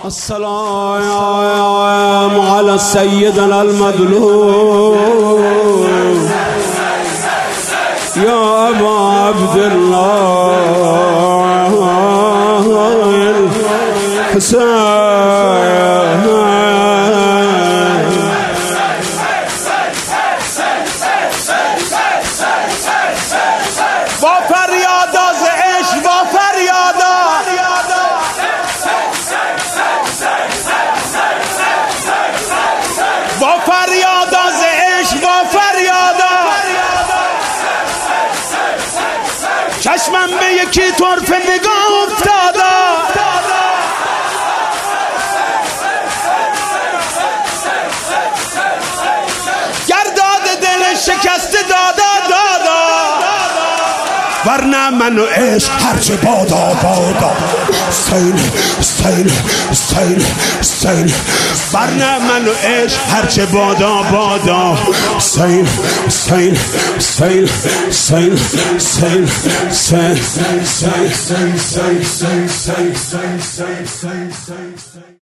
السلام على سيدنا المظلوم يا أبا عبد الله الحسين. با فریادا ز عشق، با فریادا، با فریادا ز عشق، با فریادا چشمم به یکی طرف نگاه افتادا. گرداد دل شکسته دادا دادا، ورنه من و عشق هرچه بادا بادا. سیل سیل سیل سیل، ورنه من و عشق هرچه بادا بادا. سیل سیل سیل سیل سیل سیل سیل سیل سیل سیل سیل سیل سیل سیل.